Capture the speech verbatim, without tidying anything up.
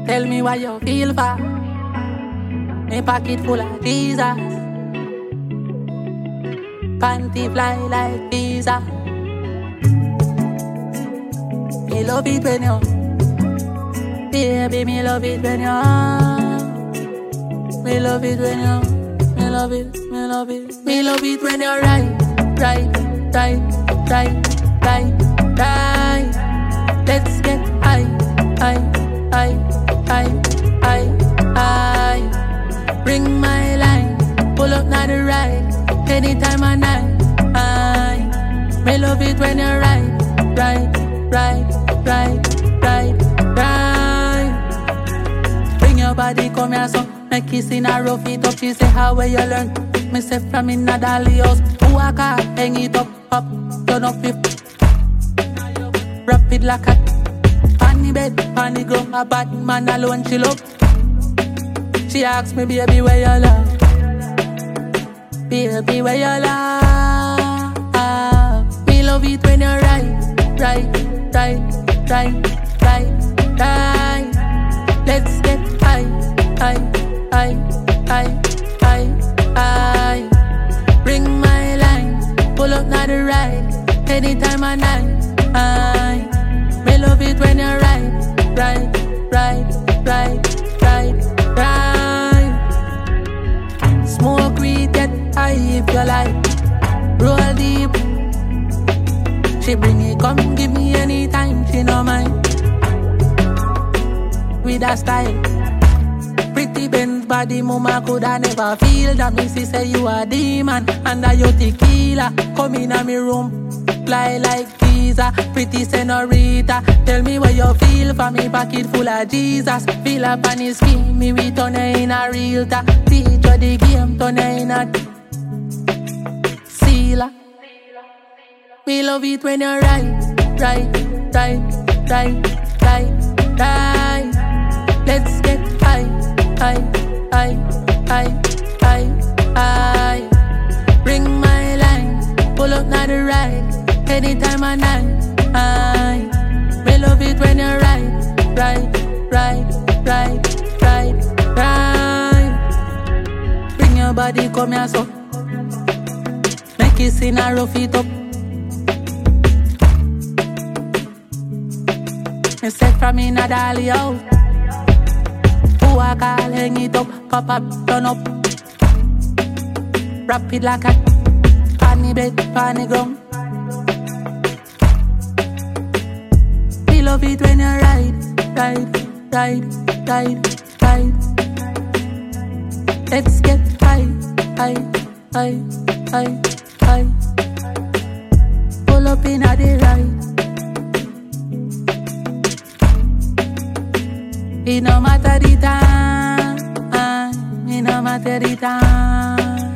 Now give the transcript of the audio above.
Tell me why you feel for. Me pocket full of Jesus. Panty fly like pizza. Me love it when you, baby, me love it when you. Me love it when you, me love it, me love it. Me love it when you're right, right, right, right, right, right. Let's get high, high, high, high, high, high. Bring my line, pull up now the ride. Anytime I night, I me love it when you're right, right, right, right, right, right. Bring your body, come here, so make kiss in a rough it up. She say how where you learn? Me say from in a dolly house. Who I car, hang it up, up, turn up it. Wrap it like a on the bed, on the ground. A bad man alone, she love. She asks me, baby, where you love? Baby, where you love? Me love it when you're right, right, right, right, right, right. Let's get high, high, high, high, high, high. Bring my line, pull up now the ride. Anytime I night, I me love it when you're right, right, right, right, right, right. Smoke weed, get high if you like. Roll deep. She bring it, come give me anytime, she no mind. With a style, pretty Benz body, mama coulda never feel that. Me see say you a demon, under your tequila. Come in a me room, fly like pizza. Pretty senorita, tell me what you feel for me. Pocket full of Jesus, feel up on his skin. Me we turn her in a realtor. Teach her the game, turn her in a sealer. Me love it when you're right, right, right, right, right, right. Let's get high, high, high, high, high, high. Bring my line, pull up now the ride. Anytime I night, I me love it when you're right, right, right, right, right, right. Bring your body, come here, so make it in a rough it up. Me set from in a dolly house. Who I call, hang it up, pop up, turn up. Wrap it like a on the bed, on the ground. We love it when you ride, ride, ride, ride, ride. Let's get high, high, high, high, high. Pull up in a the ride. It no matter the time, it no matter the time.